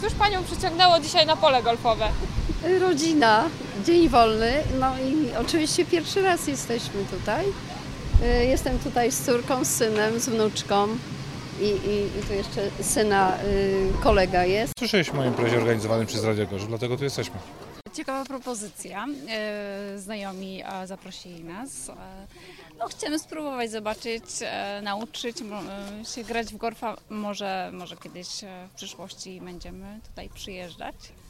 Cóż Panią przyciągnęło dzisiaj na pole golfowe? Rodzina, dzień wolny, no i oczywiście pierwszy raz jesteśmy tutaj. Jestem tutaj z córką, z synem, z wnuczką i tu jeszcze syna kolega jest. Słyszeliśmy o imprezie organizowanej przez Radio Gorzów, dlatego tu jesteśmy. Ciekawa propozycja. Znajomi zaprosili nas. No, chcemy spróbować, zobaczyć, nauczyć się grać w golfa. Może kiedyś w przyszłości będziemy tutaj przyjeżdżać.